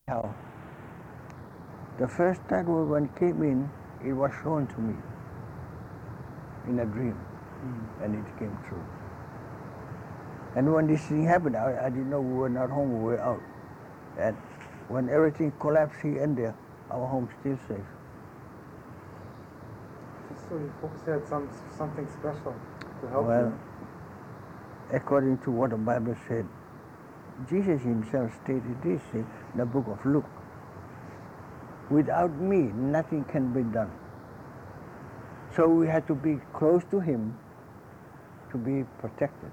How? The first time when it came in, it was shown to me in a dream, and it came true. And when this thing happened, I didn't know we were not home, we were out. And when everything collapsed here and there, our home still safe. Just so you folks had something special to help Well, you. according to what the Bible said, Jesus himself stated this in the book of Luke. Without me, nothing can be done. So we had to be close to him to be protected.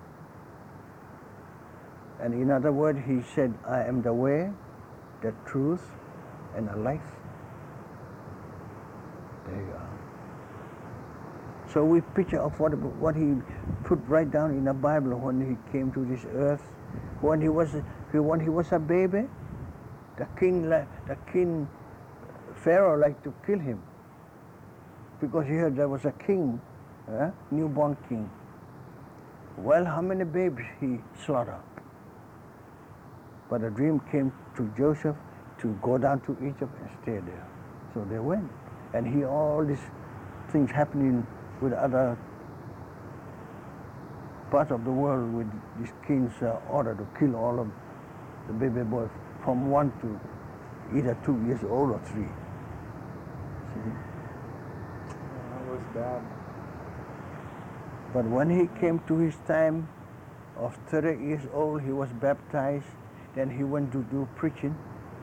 And in other words, he said, I am the way, the truth, and the life. There you are. So we picture of what he put right down in the Bible when he came to this earth. When he was a baby, the king Pharaoh liked to kill him because he heard there was a king, newborn king. Well, how many babies he slaughtered? But a dream came to Joseph to go down to Egypt and stay there. So they went. And he all these things happening with other parts of the world with this king's order to kill all of the baby boys from 1 to either 2 years old or 3. See? That was bad. But when he came to his time of 30 years old, he was baptized. Then he went to do preaching.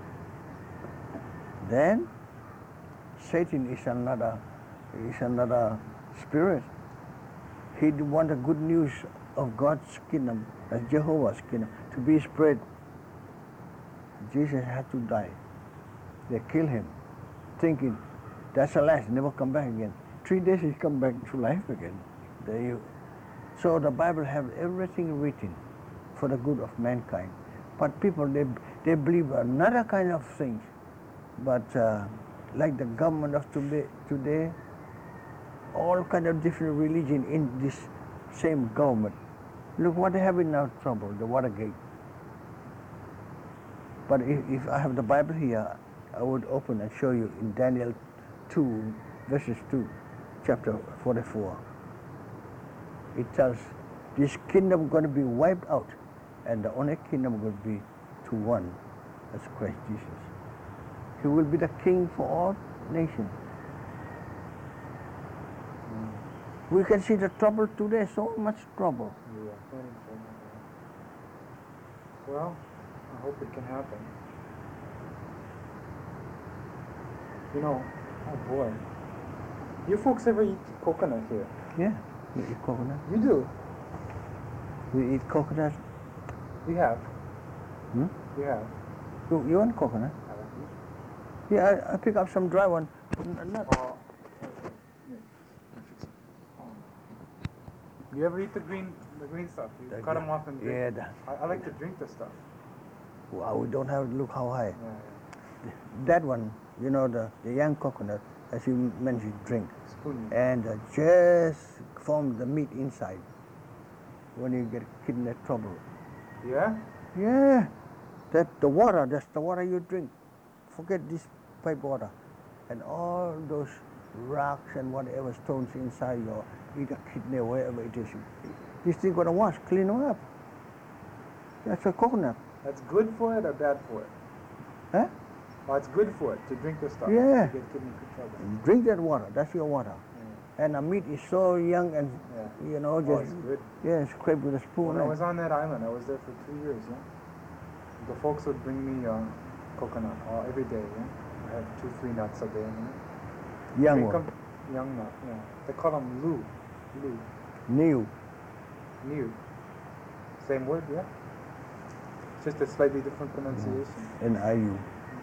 Then Satan is another spirit. He want the good news of God's kingdom, as Jehovah's kingdom, to be spread. Jesus had to die. They killed him, thinking that's the last, never come back again. 3 days he come back to life again. So the Bible have everything written for the good of mankind. But people, they believe another kind of things. But like the government of today, all kind of different religion in this same government. Look what they have in now trouble, the Watergate. But if I have the Bible here, I would open and show you in Daniel 2, verses 2, chapter 44. It tells this kingdom going to be wiped out, and the only kingdom will be to one, that's Christ Jesus. He will be the king for all nations. We can see the trouble today, so much trouble. Yeah, plenty of trouble. Well, I hope it can happen. You know, oh boy. You folks ever eat coconut here? Yeah, we eat coconut. You do? We eat coconut. You have? Hmm? You have? You want coconut? Yeah, I pick up some dry one. Not. Oh. You ever eat the green stuff? You cut them off and drink? Yeah. I like to drink the stuff. Wow, we don't have, look how high. Yeah. That one, you know, the young coconut, as you mentioned, drink. Spoon. And just form the meat inside when you get kidney trouble. Yeah? Yeah. That's the water you drink. Forget this pipe water. And all those rocks and whatever stones inside your either kidney, wherever it is. This thing gonna wash, clean them up. That's a coconut. That's good for it or bad for it? Huh? Oh, it's good for it to drink this stuff. Yeah. To get kidney trouble. Drink that water, that's your water. Yeah. And the meat is so young and, Yeah. you know, Oh, just, it's good. yeah, scrape with a spoon. When I was on that island, I was there for 2 years, yeah? The folks would bring me coconut every day, yeah? I had 2-3 nuts a day, yeah? Young Drink one. 'em- young nut, yeah. They call them Lu. New. New. Same word, yeah? Just a slightly different pronunciation. NIU.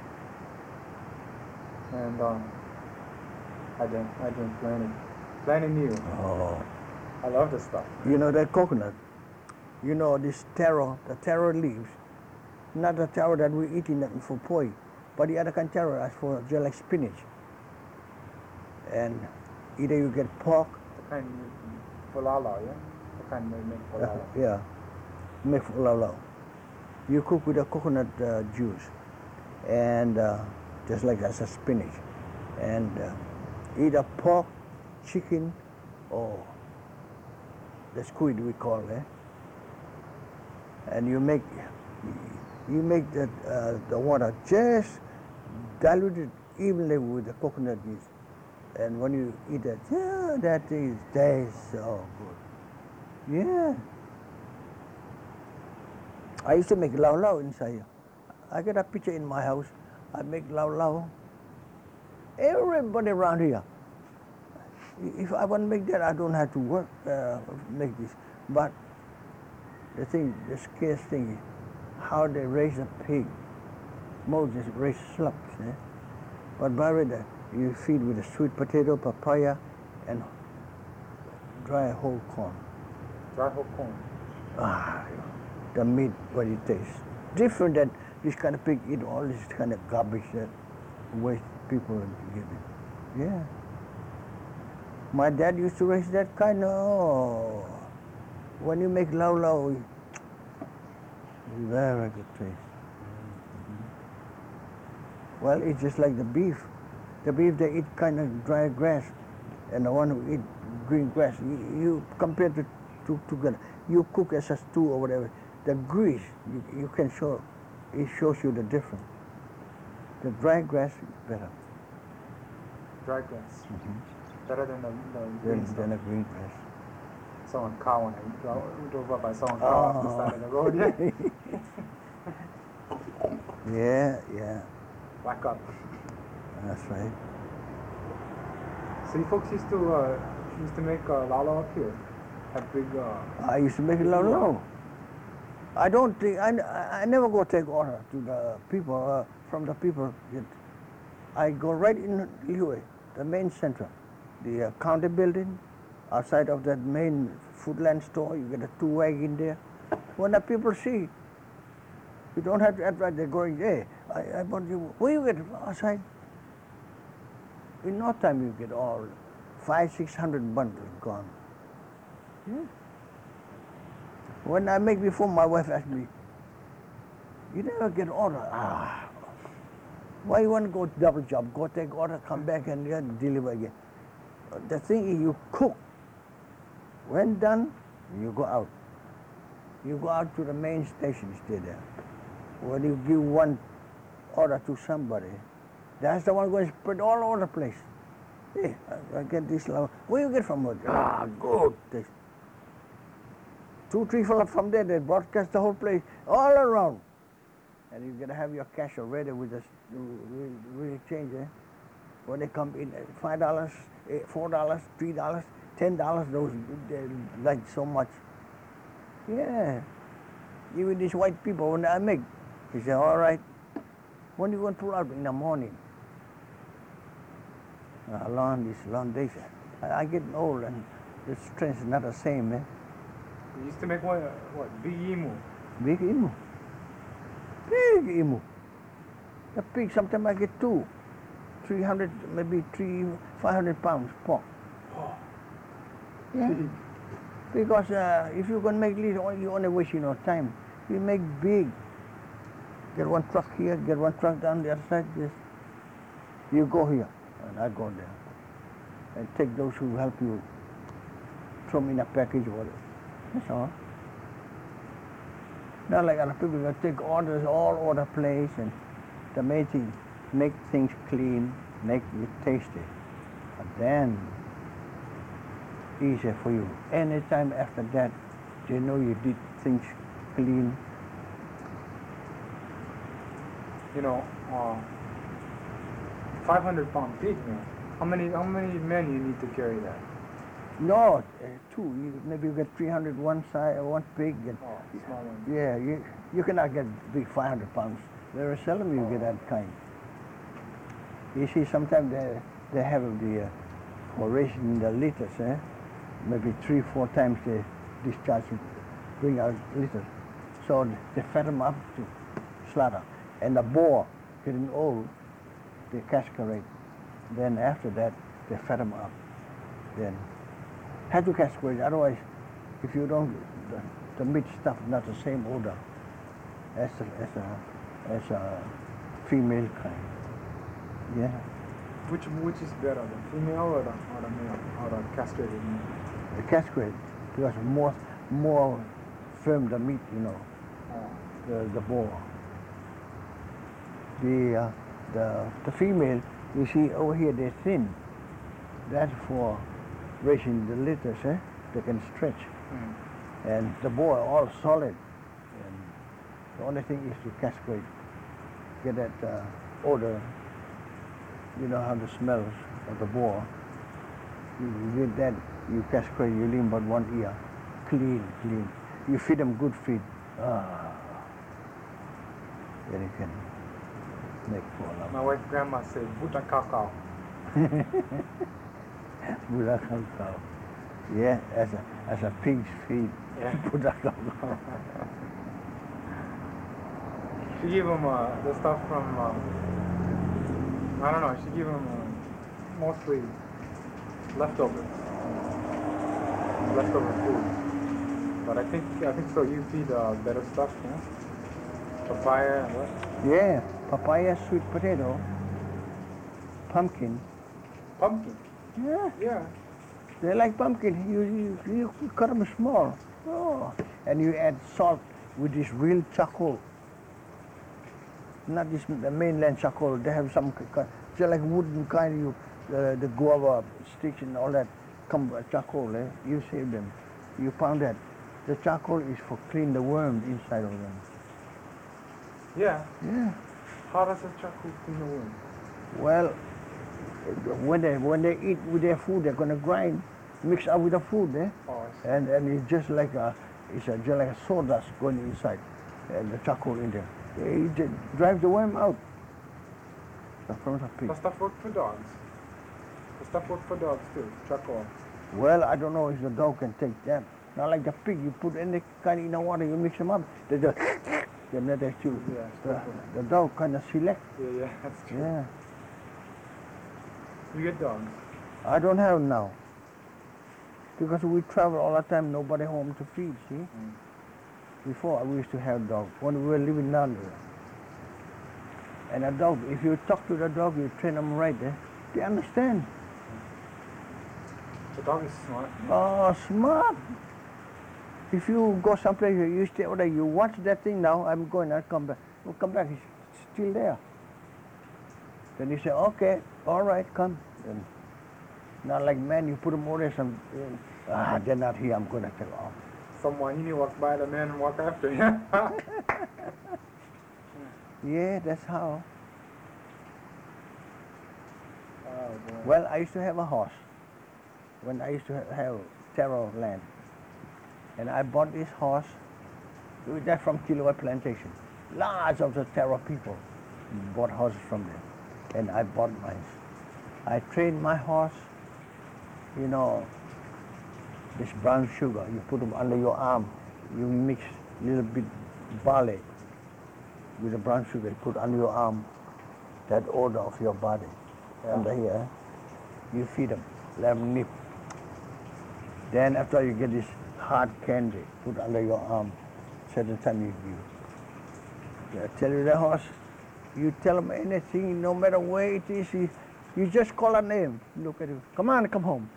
And I drink plenty new. Oh. I love this stuff. You know that coconut? You know this taro, the taro leaves. Not the taro that we eat in for poi, but the other kind of taro as for just like spinach. And either you get pork. The kind fulala, yeah? The kind they make fulala. Yeah, make fulala. You cook with the coconut juice, and just like as a spinach, and either pork, chicken, or the squid we call it, and you make the water just diluted evenly with the coconut juice, and when you eat it, yeah, that tastes so good. Yeah. I used to make lau lau inside here. I got a picture in my house. I make lau lau. Everybody around here. If I want to make that, I don't have to work, make this. But the scarce thing is how they raise a pig. Moses raised slugs. But buried you feed with a sweet potato, papaya, and dry whole corn. Dry whole corn. The meat, what it tastes. Different than this kind of pig eat all this kind of garbage that waste people give it. Yeah. My dad used to raise that kind of, when you make lau lau, very good taste. Well, it's just like the beef. The beef, they eat kind of dry grass, and the one who eat green grass, you compare the two together. You cook as a stew or whatever. The grease, you can show, it shows you the difference. The dry grass is better. Dry grass. Mm-hmm. Better than the green stuff. Than the green grass. Saw a cow when I drove up, I saw a cow off the side of the road. Yeah. Whack up. That's right. So you folks used to make lau lau up here? Have big. I used to make lau lau. I don't think I never go take order to the people from the people. I go right in Lihue, the main center, the county building. Outside of that main Foodland store, you get a 2 wagon there. When the people see, you don't have to advise. They're going, hey, I want you. Where you get outside? In no time you get all 500-600 bundles gone. Yeah. When I make before, my wife asked me, you never get order. Why you want to go double job? Go take order, come back and deliver again. The thing is, you cook. When done, you go out. You go out to the main station, stay there. When you give one order to somebody, that's the one going to spread all over the place. Hey, I get this level. Where you get from? Good. 2-3 fellows from there, they broadcast the whole place all around. And you got to have your cash already with the really change. When they come in, $5, $4, $3, $10, those they like so much. Yeah. Even these white people, when I make, they say, all right, when you going to pull out in the morning? Long days. I get old and the strength is not the same. You used to make what? Big emu? Big emu. Big emu. The pig, sometimes I get 300, maybe 500 pounds pork. Yeah. Because if you're going to make little, you only wasting your time. You make big. Get one truck here, get one truck down the other side. Just you go here, and I go there. And take those who help you, throw them in a package or whatever. That's all. Not like other people that take orders all over the place, and the main thing, make things clean, make it tasty. And then, easier for you. Anytime after that, you know you did things clean. You know, 500-pound pig, man. How many men you need to carry that? No, 2. Maybe you get 300 one side, one pig. And, small one. Yeah, you cannot get big 500 pounds. Very seldom you get that kind. You see, sometimes they have the for raising the liters, maybe 3-4 times they discharge, bring out liters. So they fed them up to slaughter. And the boar, getting old, they cascarate. Then after that, they fed them up. Then have to cascarate, otherwise, if you don't, the meat stuff not the same odor as female kind. Yeah. Which is better, the female or the male, or the castrated male? The castrate, because more firm the meat, you know, the boar. The female, you see over here they're thin. That's for raising the litters, they can stretch. And the boar are all solid. And the only thing is to castrate, get that odor. You know how the smells of the boar. You get that, you castrate, you leave about one ear, clean. You feed them good feed. Then you can make for love. My wife's grandma said, Buddha kakao. Buddha kakao. Yeah, as a pig's feed. Yeah. Buddha kakao. She gave him the stuff from, I don't know, she gave him mostly leftover food. But I think so. You feed better stuff, you know? Papaya and what? Yeah, papaya, sweet potato, pumpkin. Pumpkin. Yeah, Yeah. they like pumpkin. You cut them small. Oh, and you add salt with this real charcoal. Not this the mainland charcoal. They have some just like wooden kind. The guava sticks and all that come charcoal. You save them. You pound that. The charcoal is for clean the worms inside of them. Yeah. Yeah. How does the charcoal clean the worm? Well, when they eat with their food, they're gonna grind, mix up with the food, Oh, I see. and it's just like just like a sawdust going inside, and the charcoal in there. It just drives the worm out. From the pig. Does stuff work for dogs? Does stuff work for dogs too? Charcoal. Well, I don't know if the dog can take that. Not like the pig, you put any kind in the water, you mix them up, they just they let that chew. Yeah. The dog kind of select. Yeah, that's true. Yeah. You get dogs. I don't have now. Because we travel all the time, nobody home to feed, see? Before we used to have dogs, when we were living down there. And a dog, if you talk to the dog, you train them right, they understand. The dog is smart. Oh, smart. If you go someplace, you stay over there, you watch that thing now, I'm going, I'll come back. We'll come back, he's still there. Then you say, okay, all right, come. And not like man, you put them over there, they're not here, I'm going to take off. Someone he walks by the man and walk after him. Yeah, that's how. Oh, boy. Well, I used to have a horse when I used to have taro land. And I bought this horse, that's from Kilauea Plantation. Lots of the taro people bought horses from them. And I bought mine. I trained my horse, you know, this brown sugar, you put them under your arm, you mix a little bit barley with the brown sugar, you put under your arm, that odor of your body. Under here, you feed them, let them nip. Then after you get this hard candy, put under your arm, certain time you give. I tell you the horse, you tell them anything, no matter where it is, you just call a name, look at it, come on, come home.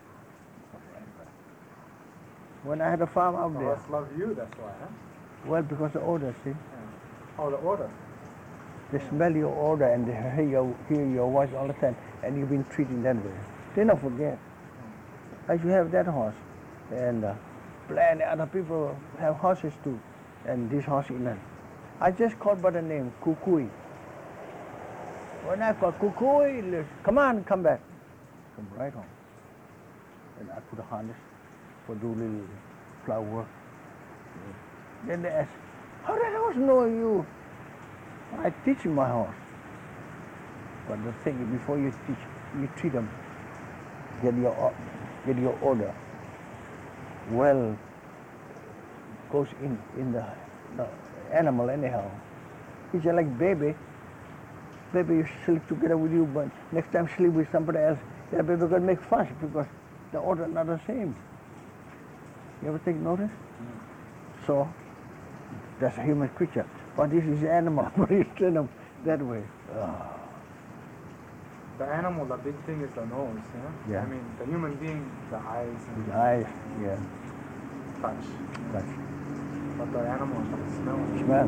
When I had a farm out The there, horse love you, that's why, huh? well, because the odor, see? Oh, the order. They smell your odor and they hear your voice all the time, and you've been treating that way. They don't forget. I should have that horse, and plenty other people have horses too, and this horse in it. I just called by the name Kukui. When I call Kukui, come on, come back. Come right home. And I put a harness for do little flower work. Then they ask, how did the horse know you? I teach my horse. But the thing is, before you teach, you treat them. Get your order. Well, goes in the animal anyhow. It's just like baby. Baby, you sleep together with you, but next time sleep with somebody else, that baby gonna make fuss because the order not the same. You ever take notice? So that's a human creature. But this is animal. But you train them, that way. Oh. The animal, the big thing is the nose, Yeah. I mean, the human being, the eyes and His eyes, yeah, touch. touch, But the animal, the smell. smell.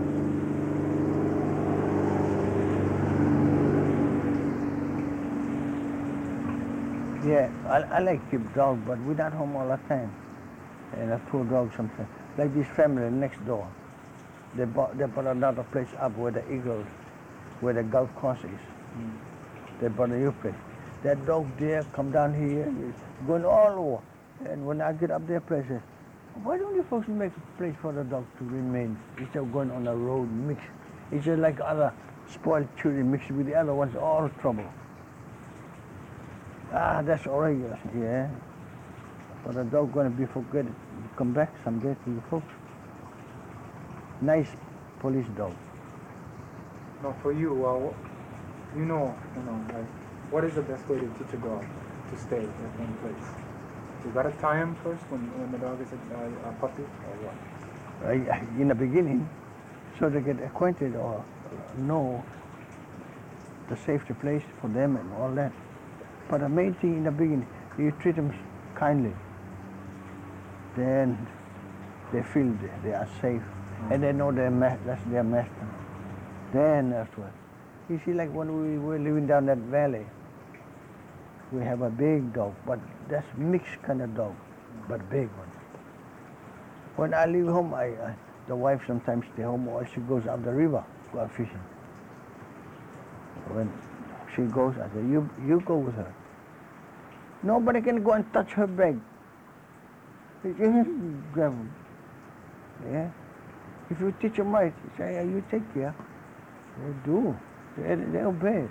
Yeah, I like keep dog, but we're not home all the time. And I two dogs sometimes. Like this family next door. They bought another place up where the Eagles, where the golf course is. Mm. They bought a new place. That dog there come down here, going all over. And when I get up there, place says, why don't you folks make a place for the dog to remain instead of going on the road mixed? It's just like other spoiled children mixed with the other ones, all trouble. Ah, that's all right, yeah. But the dog gonna be forgotten. Come back someday to you folks. Nice police dog. No, for you, well, you know, like, what is the best way to teach a dog to stay at one place? You gotta tie him first when the dog is a puppy, or what? In the beginning, so they get acquainted or know the safety place for them and all that. But the main thing in the beginning, you treat them kindly. Then they feel they are safe, and they know that's their master. Then afterwards, you see, like when we were living down that valley, we have a big dog, but that's mixed kind of dog, but big one. When I leave home, the wife sometimes stay home, or she goes up the river, go out fishing. When she goes, I say, you go with her. Nobody can go and touch her bag. Grab them. Yeah. If you teach them right, you say, yeah, you take care. They do. They obey.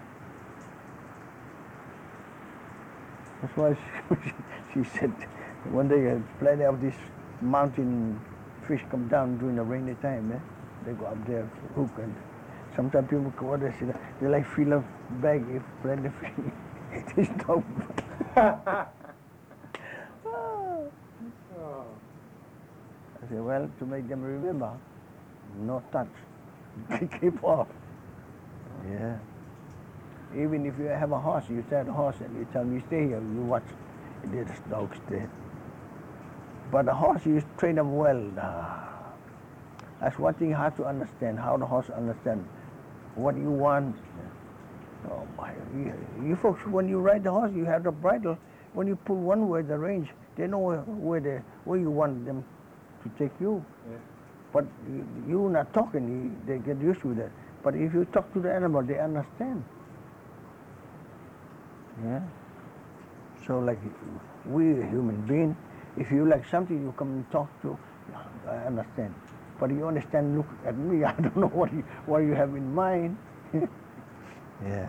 That's why she said one day plenty of these mountain fish come down during the rainy time. They go up there, hook, and sometimes people go there, they like fill a bag if plenty of fish. This dog. I said, well, to make them remember, no touch. Keep off. Yeah. Even if you have a horse, you tell the horse and you tell me stay here, you watch. This dog stay. But the horse, you train them well. That's one thing hard to understand, how the horse understands what you want. Oh my, you folks, when you ride the horse, you have the bridle. When you pull one way, the range, they know where you want them to take you. Yeah. But you not talking, they get used to that. But if you talk to the animal, they understand. Yeah. So like we human being, if you like something, you come and talk to, I understand. But you understand, look at me, I don't know what you have in mind. Yeah.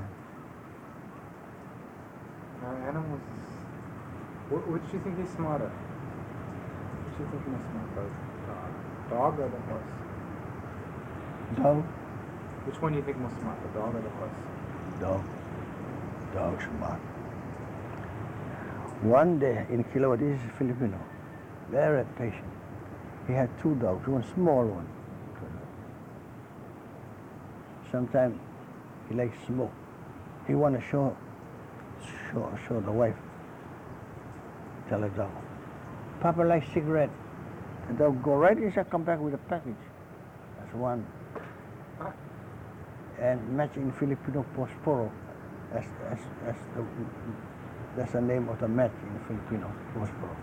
Animals, which do you think is smarter? Which do you think is smarter, the dog or the horse? Dog? Which one do you think more smart, the dog or the horse? Dog. Dog smart. One day in Kilo, this is Filipino, very patient. He had two dogs, one small one. Sometimes he likes smoke. He want to show the wife. Tell the dog, Papa likes cigarette. The dog go right inside, come back with a package. That's one. And match in Filipino Posporo. That's the name of the match in Filipino Posporo.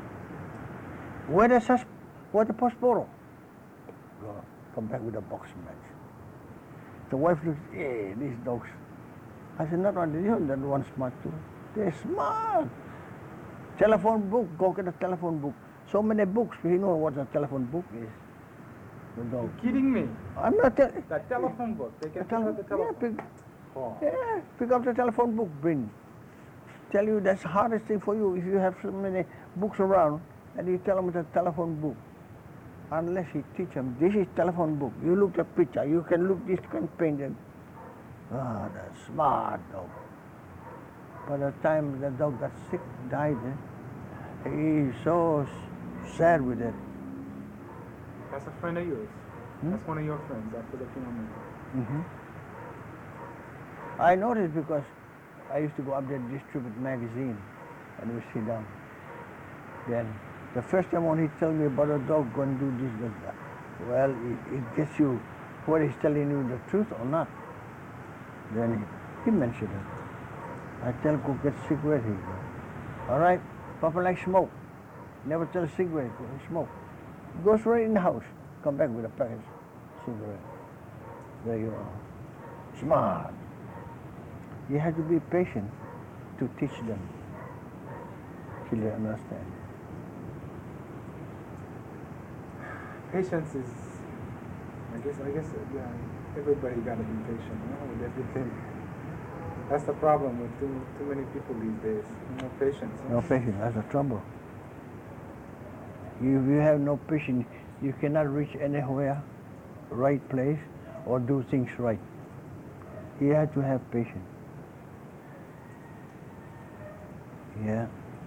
Where the Posporo? Go, come back with a box match. The wife looks, hey, these dogs. I said, not only you, that one smart too. They're smart. Telephone book, go get a telephone book. So many books, you know what a telephone book is. The dog. You're kidding me? I'm not telling. The telephone book, they can pick up the telephone. Pick up the telephone book, bring. Tell you that's the hardest thing for you if you have so many books around and you tell them it's a telephone book. Unless you teach them, this is telephone book. You look at picture, you can look this kind of painted. Ah, that's smart dog. By the time the dog got sick, died, he's so sad with it. That's a friend of yours. That's one of your friends, that Filipino man. Mm-hmm. I noticed because I used to go up there to distribute magazine, and we sit down. Then the first time when he told me about a dog going to do this, that, well, it gets you whether he's telling you the truth or not. Then he mentioned it. I tell go get cigarette. He goes, all right, Papa likes smoke. Never tell a cigarette, go smoke. He goes right in the house, come back with a package of cigarette. There you are. Smart. You have to be patient to teach them till they understand. Patience is, I guess, yeah, everybody gotta be patient, with everything. That's the problem with too many people these days. No patience. No patience, that's the trouble. If you have no patience, you cannot reach anywhere, right place, or do things right. You have to have patience. Yeah.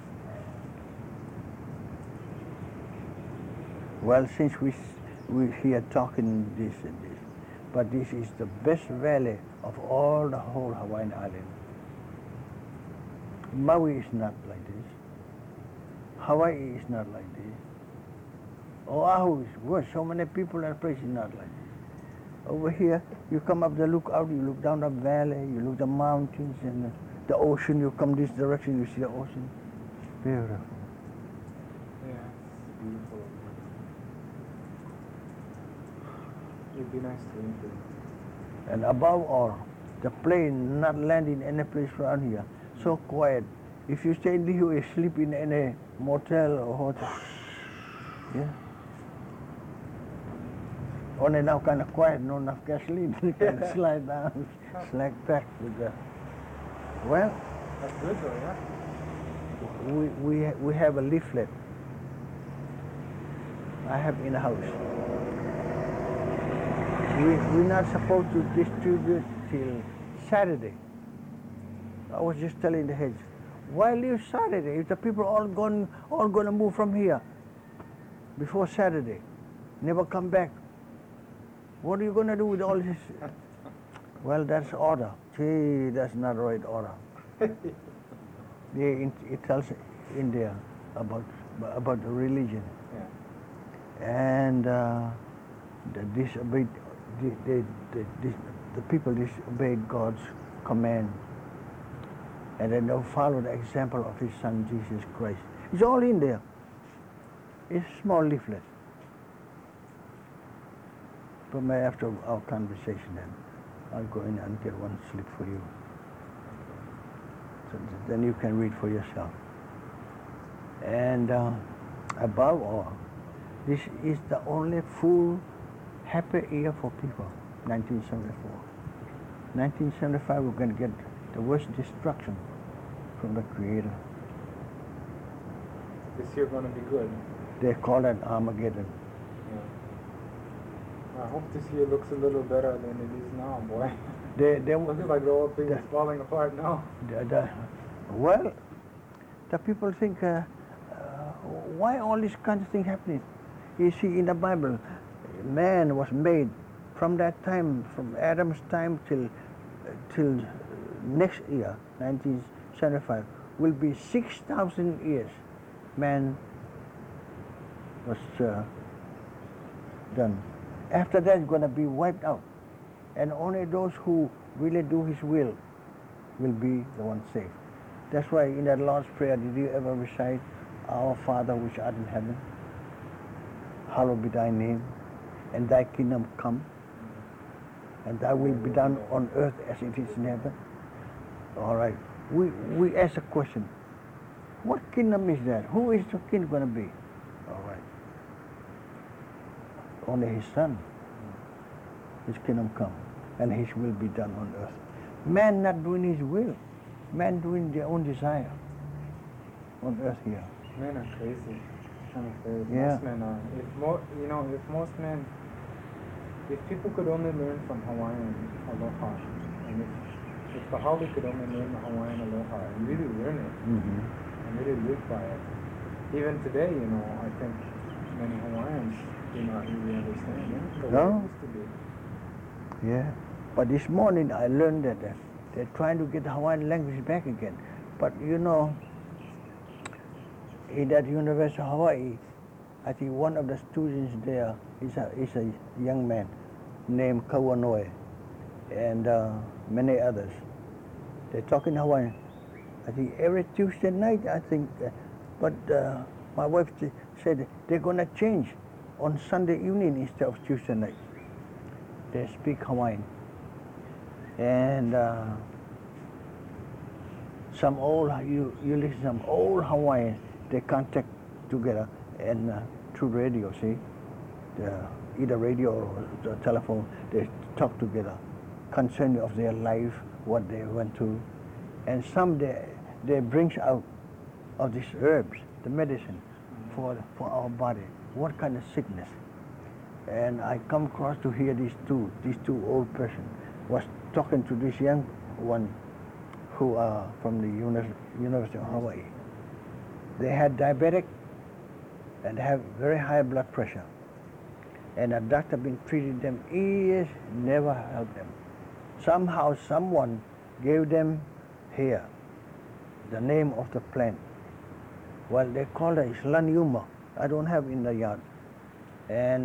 Well, since we here talking this and this, but this is the best valley of all the whole Hawaiian Island. Maui is not like this. Hawaii is not like this. Oahu is worse. So many people and places not like this. Over here, you come up the lookout, you look down the valley, you look the mountains and the ocean. You come this direction, you see the ocean. Beautiful. Yeah, it's beautiful. It'd be nice to live there. And above all, the plane not landing any place around here. So quiet. If you stay in the hill, you sleep in any motel or hotel. Yeah. Only now kind of quiet, no enough gasoline. You can slide down, slack back with the. Well. That's good though, yeah. We have a leaflet. I have in the house. We're not supposed to distribute till Saturday. I was just telling the heads, why leave Saturday? If the people all gonna move from here before Saturday, never come back. What are you gonna do with all this? Well, that's order. Gee, that's not right order. It tells India about the religion. Yeah. And the people disobeyed God's command, and they don't follow the example of His Son Jesus Christ. It's all in there. It's a small leaflet. But after our conversation, then I'll go in and get one slip for you. So then you can read for yourself. And above all, this is the only full happy year for people, 1974. 1975, we're going to get the worst destruction from the Creator. This year going to be good. They call it Armageddon. I hope this year looks a little better than it is now, boy. They looks like the whole thing is falling apart now. Well, the people think, why all this kind of thing happening? You see, in the Bible, man was made from that time, from Adam's time till next year, 1975, will be 6,000 years. Man was done. After that, it's going to be wiped out. And only those who really do His will be the ones saved. That's why in that Lord's Prayer, did you ever recite, Our Father which art in heaven, hallowed be thy name, and thy kingdom come, and thy will be done on earth as it is in heaven? All right. We ask a question. What kingdom is that? Who is the king going to be? All right. Only His Son. His kingdom come, and His will be done on earth. Man not doing His will. Man doing their own desire on earth here. Men are crazy. I'm afraid. Yeah. Most men are. If people could only learn from Hawaiian aloha, and if the Hali could only learn the Hawaiian aloha and really learn it, and really live by it. Even today, I think many Hawaiians do not really understand the way it used to be. Yeah. But this morning I learned that They're trying to get the Hawaiian language back again. But you know, in that University of Hawaii, I think one of the students there is a young man named Kawanoe, and many others. They talk in Hawaiian. I think every Tuesday night, I think. But my wife said they're going to change on Sunday evening instead of Tuesday night. They speak Hawaiian. And some old, you listen to some old Hawaiians, they contact together and through radio, see? Either radio or the telephone, they talk together concerning of their life, what they went through. And some they brings out of these herbs, the medicine for our body, what kind of sickness. And I come across to hear these two old person was talking to this young one who are from the University of Hawaii. They had diabetic and have very high blood pressure. And a doctor been treating them years, never helped them. Somehow someone gave them here the name of the plant. Well, they call it Laniuma. I don't have in the yard. And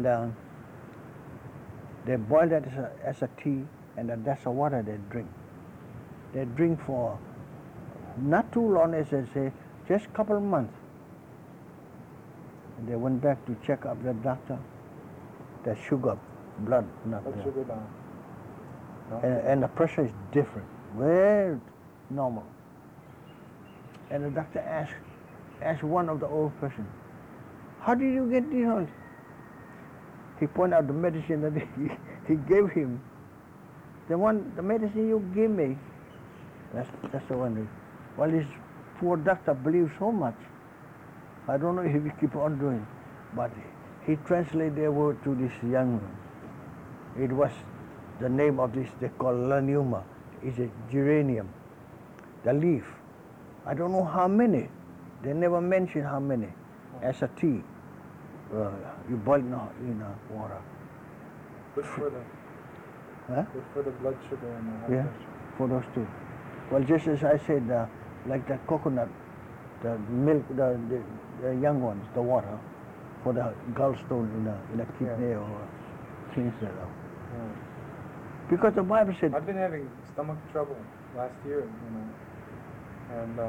they boil that as a tea, and that's the water they drink. They drink for not too long, as I say, just a couple of months. And they went back to check up the doctor. The sugar, blood, not there. Sugar down. No? And the pressure is different, very normal. And the doctor asked one of the old person, how did you get this all? He pointed out the medicine that he gave him. The medicine you gave me, that's the one. Well, this poor doctor believes so much. I don't know if he keep on doing, but he translated their word to this young one. It was the name of this, they call Laniuma. It's a geranium, the leaf. I don't know how many. They never mention how many. As a tea, you boil in water. Good for the blood sugar and the high pressure. For those two. Well, just as I said, like the coconut, the milk, the young ones, the water, for the gallstone in a kidney or cleans that up. Yeah. Because the Bible said. I've been having stomach trouble last year, and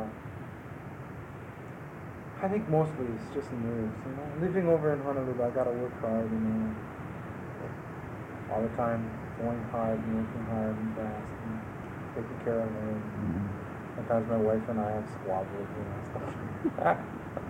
I think mostly it's just nerves, Living over in Honolulu, I gotta work hard, all the time, going hard and working hard and fast and taking care of her. And sometimes my wife and I have squabbles, stuff like that.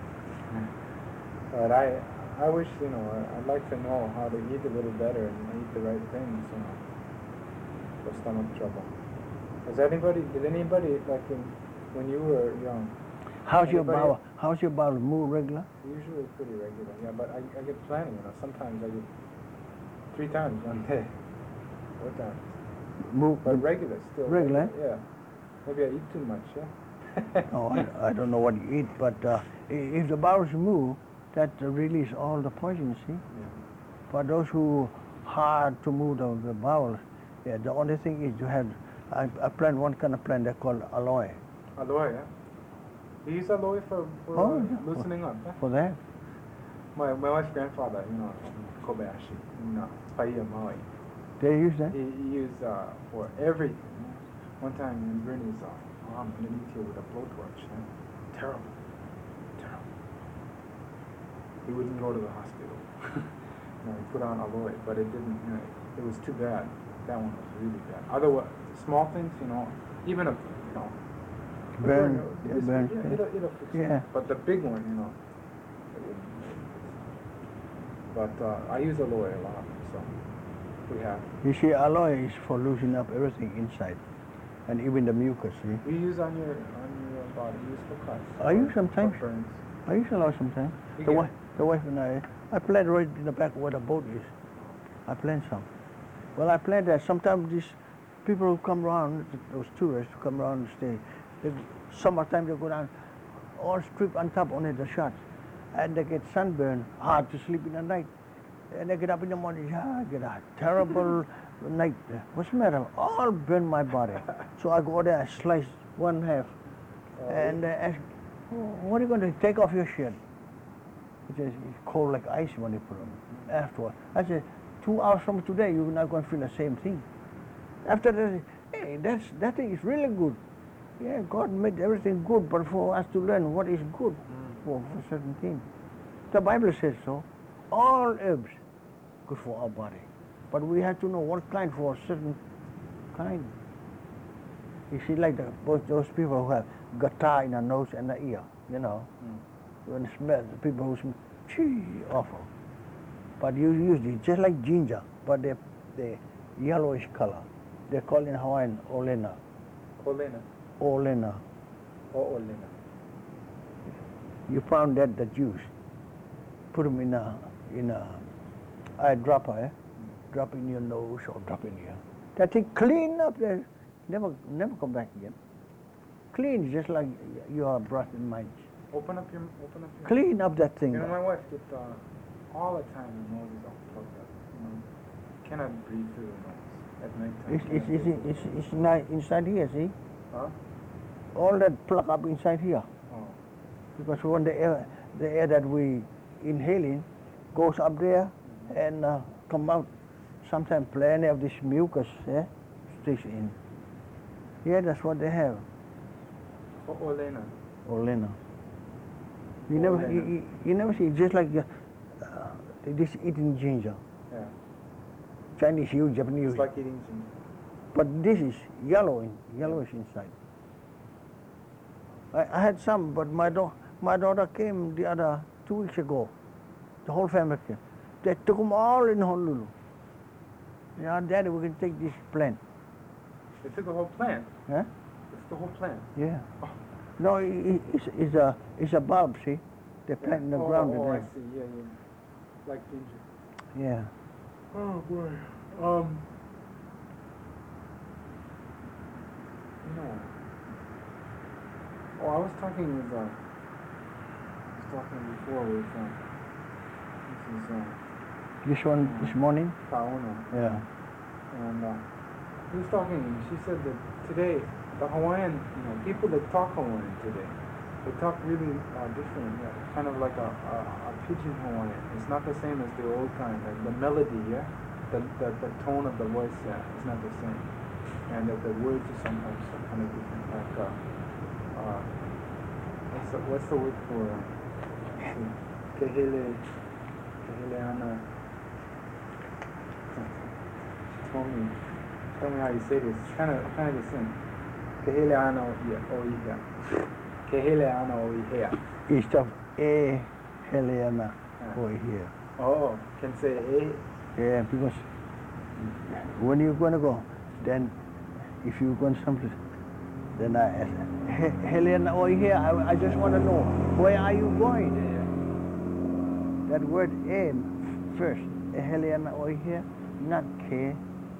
But I wish, I'd like to know how to eat a little better and eat the right things, for stomach trouble. Did anybody, like when you were young? How's your bowel? Move regular? Usually pretty regular, yeah, but I get plenty, sometimes I get 3 times one day. 4 times. Move? But regular still. Regular? Yeah. Maybe I eat too much, yeah? Oh, I don't know what you eat, but if the bowels move, that release all the poison, see? Yeah. For those who hard to move the bowels, the only thing is you have, I plant one kind of plant they call aloe. Aloe, yeah? You use aloe for loosening up, huh? For that? My wife's grandfather, from Kobayashi, in Paia, Maui. They use that? He used for everything. One time in Bernie's arm underneath here with a blowtorch. Terrible. He wouldn't go to the hospital. He put on aloe, but it didn't. It was too bad. That one was really bad. Otherwise, small things, even a, burn. It'll fix it. But the big one, it wouldn't. But I use aloe a lot, so we have. You see, aloe is for loosening up everything inside, and even the mucus. See? You use on your body. You use for cuts. I use sometimes. For burns. I use aloe sometimes. The wife and I plant right in the back where the boat is. I plant some. Well, I plant that. Sometimes these people who come around, those tourists who come around and stay, summertime they go down, all strip on top only the shots, and they get sunburned, hard to sleep in the night. And they get up in the morning, get a terrible like, what's the matter? All burn my body. So I go there, I slice one half, and ask, what are you going to take off your shirt? He says, it's cold like ice when you put on. Afterward, I said, 2 hours from today, you're not going to feel the same thing. After that, hey, that thing is really good. Yeah, God made everything good, but for us to learn what is good for certain things. The Bible says so. All herbs good for our body. But we have to know what kind for a certain kind. You see, like those people who have guitar in the nose and the ear, you know. When it smells, the people who smell, gee, awful. But you use it just like ginger, but they're yellowish color. They call in Hawaiian olena. Olena. Olena. Or olena. You found that the juice. Put them in a eyedropper, drop in your nose or drop in your. That thing clean up there, never come back again. Clean just like your breath and mind. Open up your. Clean up that thing. You know, my wife gets all the time her nose is all plugged up. You know, cannot breathe through the nose at night time. It's not inside here, see? Huh? All that plug up inside here. Oh. Because when the air that we inhaling goes up there and come out, sometimes plenty of this mucus stays in. Yeah, that's what they have. Olena. Olena. You never see, just like this eating ginger. Yeah. Chinese use, Japanese. It's like eating ginger. But this is yellowish inside. I had some, but my daughter came the other 2 weeks ago. The whole family came. They took them all in Honolulu. Yeah, Daddy, we can take this plant. They took the whole plant? Huh? It's the whole plant? Yeah. Oh. No, it's a bulb, see? They plant in the ground. Oh, I see. Yeah. Like ginger. Yeah. Oh, boy. No. Oh, I was talking before with, This one, this morning? Paono. Yeah. And he was talking, and she said that today, the Hawaiian, people that talk Hawaiian today, they talk really different, kind of like a pidgin Hawaiian. It's not the same as the old kind, like the melody, the tone of the voice, it's not the same. And that the words are sometimes kind of different, like, what's the word for, Keheleana. Tell me how you say this. It's kind of the same. Keheleana oihea. Keheleana oihea. East of Heleana oihea. Oh, can say Yeah, because when you're going to go, then if you're going someplace, then I ask, Heleana oihea, I just want to know, where are you going? Yeah. That word first, Heleana oihea, not K.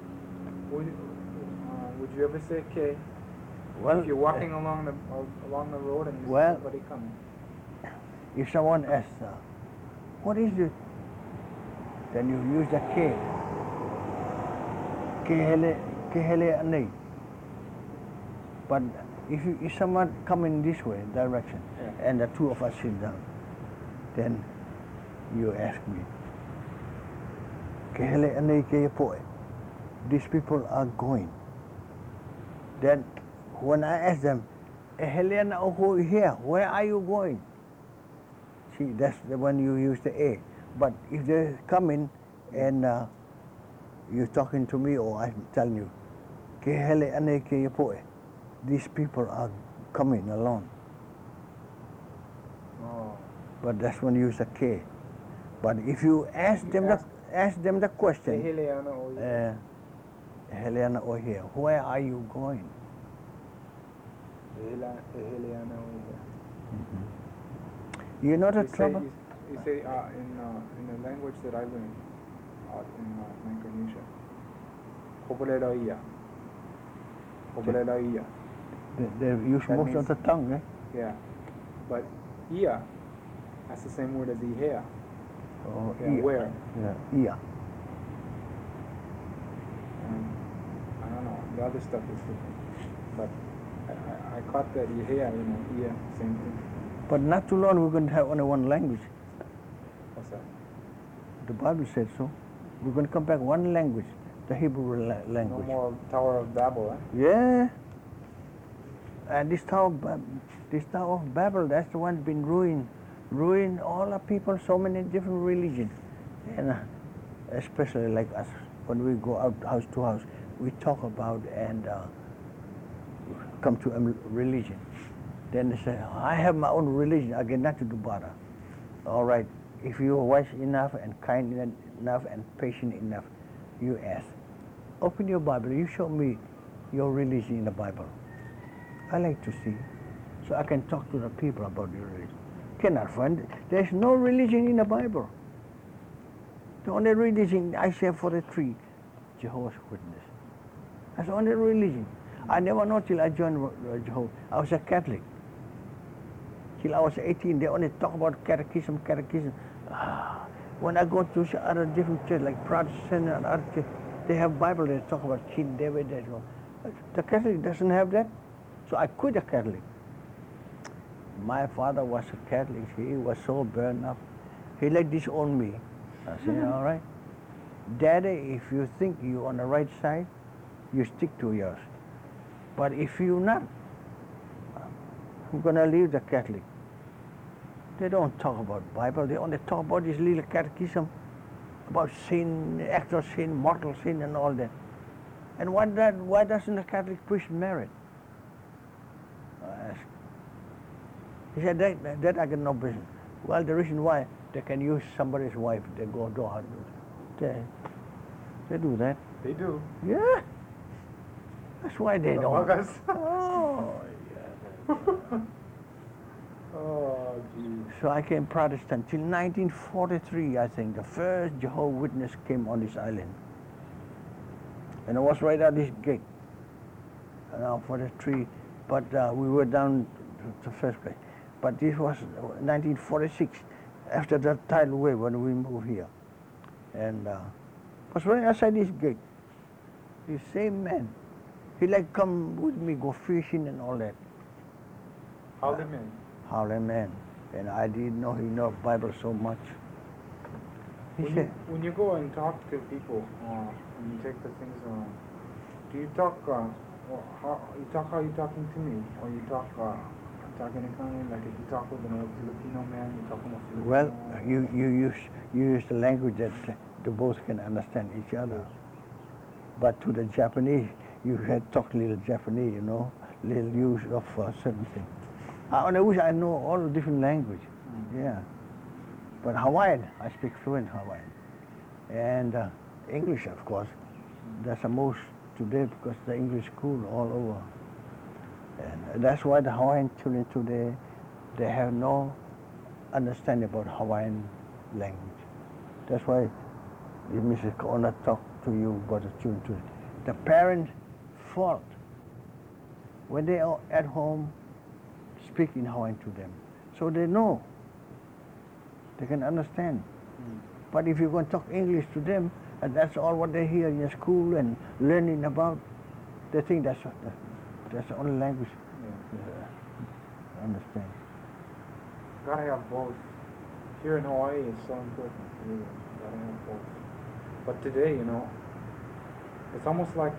Would you ever say K? Well, if you're walking along the road and you see somebody coming. If someone asks, what is it? Then you use the K. Keheleana. But if someone come in this way, direction, and the two of us sit down, then you ask me, Keheleana kepoe. These people are going. Then when I ask them, Heleana oho here, where are you going? See, that's the one you use the A. But if they come in and you're talking to me or I'm telling you, Keheleana kepoe, these people are coming along. Oh. But that's when you use a K. But if you ask them the question, Heleana oihea, where are you going? You know the trouble? You say in the language that I learned in Micronesia, Hobolera. They use that most of the tongue, eh? Yeah. But ia, that's the same word as ihea. Oh, yeah, where? Yeah, ia. the other stuff is different. But I caught that here, same thing. But not too long we're going to have only one language. What's that? The Bible said so. We're going to come back one language, the Hebrew No language. more Tower of Babel, eh? Yeah. And this Tower of Babel, that's the one been ruined all the people, so many different religions. And especially like us, when we go out house to house, we talk about and come to a religion. Then they say, I have my own religion, I get nothing to bother. All right, if you're wise enough and kind enough and patient enough, you ask, open your Bible, you show me your religion in the Bible. I like to see, so I can talk to the people about your religion. Cannot find it. There's no religion in the Bible. The only religion, Isaiah 43, Jehovah's Witness. That's the only religion. I never know till I joined Jehovah. I was a Catholic. Till I was 18, they only talk about catechism. When I go to other different churches, like Protestant and other churches, they have Bible, they talk about King David. The Catholic doesn't have that. So I quit the Catholic. My father was a Catholic. He was so burned up. He like disown me. I said, all right. Daddy, if you think you're on the right side, you stick to yours. But if you're not, I'm going to leave the Catholic. They don't talk about Bible. They only talk about this little catechism, about sin, actual sin, mortal sin, and all that. And why doesn't the Catholic priest marry? I asked. He said, that I got no business. Well, the reason why, they can use somebody's wife. They go do hard. They do that. They do. Yeah. That's why they don't. August. Oh, yeah. Oh, geez. So I came Protestant till 1943, I think. The first Jehovah's Witness came on this island. And I was right at this gate. Now for the tree, but we were down to the first place. But this was 1946, after the tidal wave when we moved here. And was right outside this gate. The same man. He like come with me, go fishing and all that. Howley man. Howley man. And I didn't know he know Bible so much. He said, When you go and talk to people, and you take the things around, do you talk, how you talking to me? Or you talk in a kind of, like if you talk with an old Filipino man, you talk with a Filipino well, man? you use the language that the both can understand each other. But to the Japanese, you had talk little Japanese, little use of certain things. I only wish I know all the different language. Yeah. But Hawaiian, I speak fluent Hawaiian. And English, of course. That's the most today because the English school all over. And that's why the Hawaiian children today, they have no understanding about Hawaiian language. That's why Mrs. Kaona talked to you about the children today. The parents' fault when they are at home speak in Hawaiian to them. So they know. They can understand. But if you're going to talk English to them, and that's all what they hear in school and learning about, they think that's the only language they understand. Gotta have both. Here in Hawaii, it's so important. Really. Gotta have both. But today, it's almost like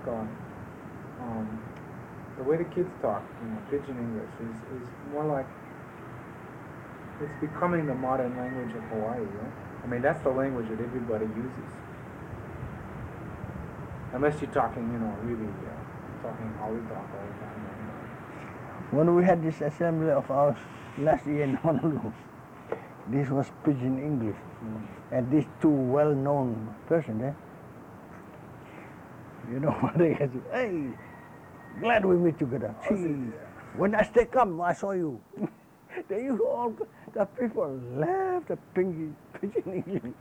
the way the kids talk, pidgin English is more like it's becoming the modern language of Hawaii, right? I mean, that's the language that everybody uses. Unless you're talking, really talking how we talk all the time. When we had this assembly of ours last year in Honolulu, this was pidgin English. And these two well-known persons, what they had to, hey, glad we meet together. Gee, when I stay come, I saw you. They all, the people laughed, the pidgin English.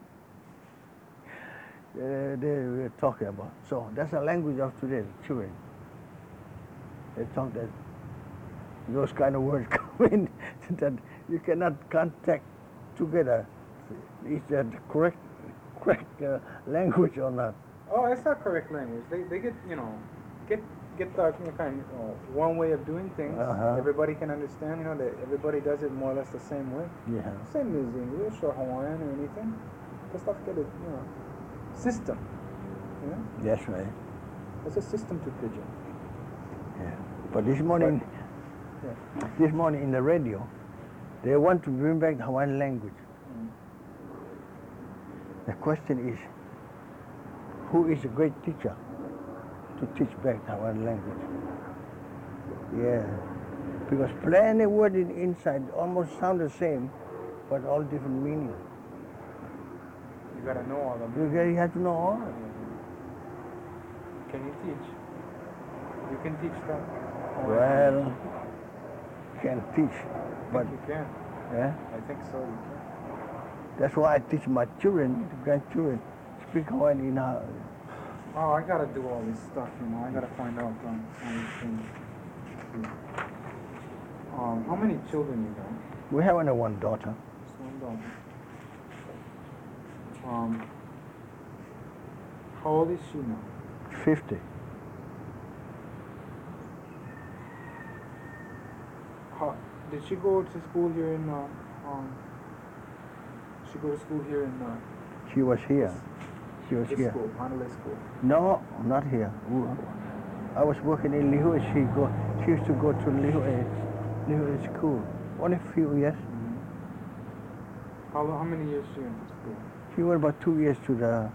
They were talking about. So that's the language of today, children. They talk that those kind of words come in that you cannot contact together. Is that correct language or not? Oh, it's not correct language. They get, get the kind one way of doing things. Uh-huh. Everybody can understand. You know that everybody does it more or less the same way. Yeah. Same as English or Hawaiian or anything. Just have to get it, system. You know, That's right. there's a system to pidgin. Yeah. But this morning, Yeah. this morning in the radio, they want to bring back the Hawaiian language. Mm. The question is, who is a great teacher to teach back the Hawaiian language? Yeah. Because plenty word inside almost sound the same, but all different meaning. You gotta know all of You them. have to know all. Can you teach? You can teach that. Well, can teach, I but think you can. yeah. I think so. You can. That's why I teach my children, grandchildren, speak Hawaiian in our. Oh, I gotta do all this stuff. I gotta find out all these things. How many children you got? We have only one daughter. Just one daughter. How old is she now? 50. Did she go to school here in? She go to school here in? She was here. She was This here. school, Honolulu school. No, not here. I was working in Lihue. She used to go to Lihue school. Only a few years. How many years she went to school? She went about 2 years to the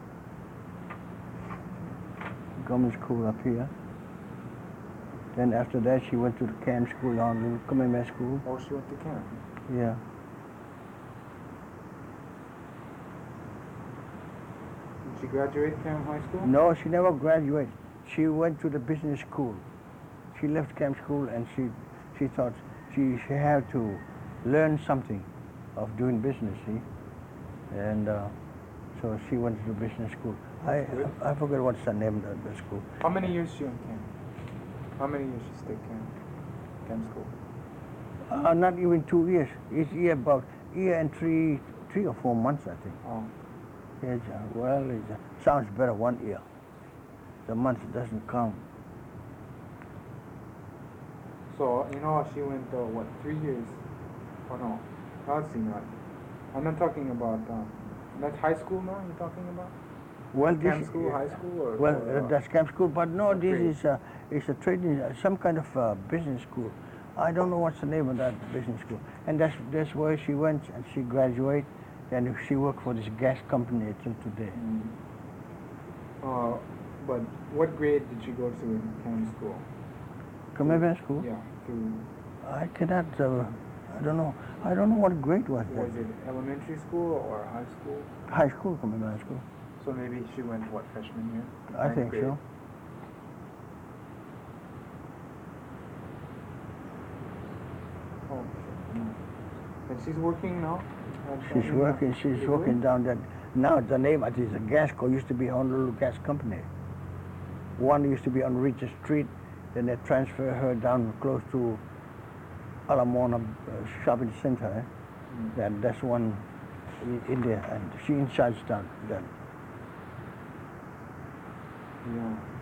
government school up here. Then after that, she went to the camp school on Kamehameha School. Oh, she went to camp. Yeah. Did she graduate Camp High School? No, she never graduated. She went to the business school. She left camp school and she thought she had to learn something of doing business, see? And so she went to the business school. I forget what's the name of the school. How many years she went camp? How many years she stayed camp school? Not even 2 years. It's about year and three or 4 months, I think. Oh. Yes, well, it sounds better 1 year. The month doesn't count. So, she went, 3 years? Oh, no. Let's see, not. I'm not talking about, that's high school now you're talking about? Well, Camp school, high school? That's camp school, but no, this grade? is a trading, some kind of business school. I don't know what's the name of that business school. And that's where she went and she graduated, and she worked for this gas company until today. But what grade did she go to in camp school? Kamehameha School? Yeah, through... I cannot, I don't know. I don't know what grade was that. Was it elementary school or high school? High school, Kamehameha School. So maybe she went, freshman year? I think so. Oh, and she's working now? She's working down that. Now the name of it is a gas co. Used to be Honolulu Gas Company. One used to be on Regis Street. Then they transferred her down close to Alamona Shopping Center. That's one in there, and she in charge down then. Yeah.